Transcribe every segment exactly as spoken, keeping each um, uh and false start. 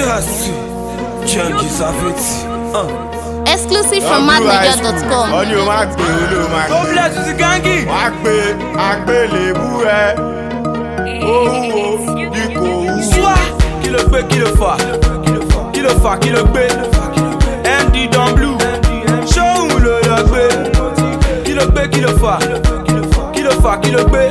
Yes, Junkie Savage. Uh. Exclusive from mad media dot com. On you mark, you mark. God bless you, Gangi. Mark me, mark me, lebu eh. Oh, oh, you go. Soit, qui le fait, qui le fait, qui le fait, qui le fait. M D dans Blue, show le logbe. Qui le fait, qui le fait, qui le fait, qui le fait.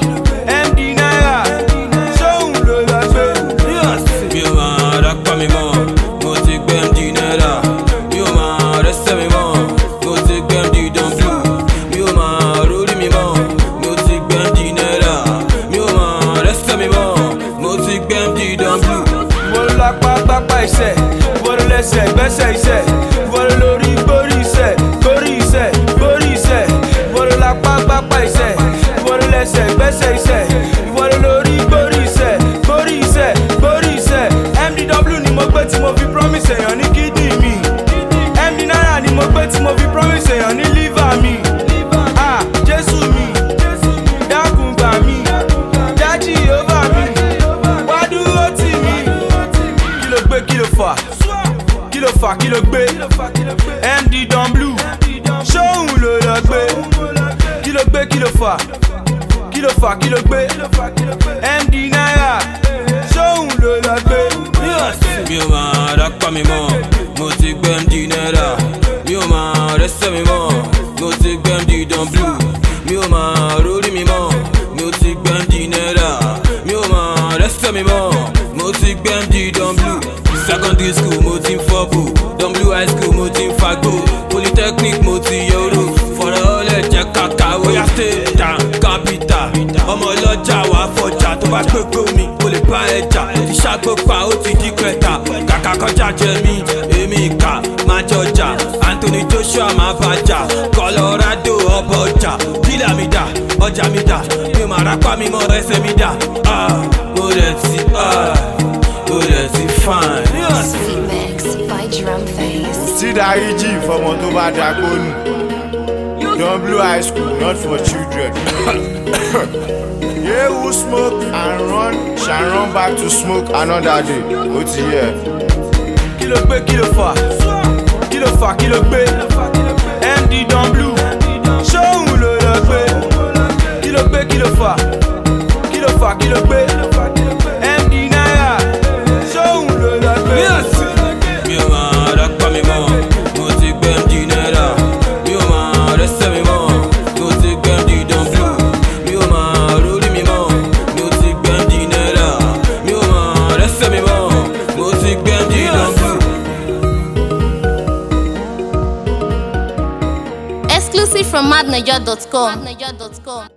M D Naira, show le logbe. Mi o ma rock pa mi mọ, mo ti gbé M D Naira. Mi o ma rẹsẹ̀ mi mọ, mo ti gbé M D don Blue. Mi o ma rórí mi mọ, mo ti gbé M D Naira. Mi o ma rẹsẹ̀ mi mọ, mo ti gbé M D don Blue. Ìwọ ló lápá pápá iṣẹ́, ìwọ ló lẹ́sẹ̀ gbẹ́sẹ̀ iṣẹ́, ìwọ ló lórí gbórí iṣẹ́, gbórí iṣẹ́, gbórí iṣẹ́. Ìwọ ló lápá pápá iṣẹ́, ìwọ ló lẹ́sẹ̀ gbẹ́sẹ̀ iṣẹ́, ìwọ ló lórí gbórí iṣẹ́, gbórí iṣẹ́, gbórí iṣẹ́. M D W ni mo gbé tí mo fi promise èèyàn ní kidney mi. M D Naira ni mo gbé tí mo fi promise èèyàn ní liver mi. Ah, Jésù mi, dákun gbà mí, dájí over mi, wá dúró tì mí. Kí ló gbé, kí ló fà, kí ló fà, kí ló gbé. M D don Blue, ṣóhun ló lọ gbé. Kí ló gbé, kí ló fà, kí ló fà, kí ló gbé. M D Naira, ṣóhun ló lọ gbé. Mi o ma rock pa mi mọ, mo ti gbé M D Naira. Mi o ma rẹsẹ̀ mi mọ, mo ti gbé M D don Blue. Mi o ma rórí mi mọ, mo ti gbé M D Naira. Mi o ma rẹsẹ̀ mi mọ, mo ti gbé M D don Blue. Secondary school mo ti ń fọ́bù, Don Blue high school mo ti ń fagbó, polytechnic mo ti yọrò, fọ̀rọ̀ ọlẹ̀ jẹ́ kàkà oya state down capital. Ọmọ ọlọ́jà wà fọjà tó bá gbégbó mi, mo lè bá ẹja. Mo ti ṣàgbópa ó ti di kẹta, kàkà kọjá jẹ mí, èmi ìkà máa jọjà. Anthony Joshua máa bàjà, Colorado ọbọ̀ ọjà, dílà mi dà, ọjà mi dà, mi ò máa rápá mi mọ́ ẹsẹ̀ mi dà. Ah, mo rẹ̀ ti, ah, mo rẹ̀ ti fine. C-Mix by Drum Face. See that E G for ọmọ tó bá dàgbónù. Don Blue high school, not for children. Yeah, who smoke and run shall run back to smoke another day. Ó ti yẹ. Kí ló gbé, kí ló fà, kí ló fà, kí ló gbé. M D don Blue, ṣóhun ló lọ gbé. Kí ló gbé, kí ló fà, kí ló fà, kí ló gbé. M D Naira, ṣóhun ló lọ gbé. Mi o ma rock pa mi mọ, mo ti gbé M D Naira. Mi o ma rẹsẹ̀ mi mọ, mo ti gbé M D don Blue. Mi o ma rórí mi mọ, mo ti gbé M D Naira. Mi o ma rẹsẹ̀ mi mọ, mo ti gbé M D don Blue. Exclusive from mad media dot com.